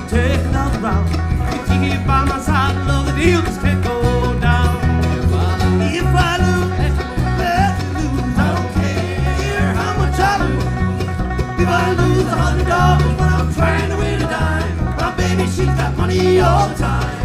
take another round. With you here by my side, love, the deal just can't go down. If I lose, I don't care how much I lose. If I lose $100 when I'm trying to win a dime, my baby, she's got money all the time.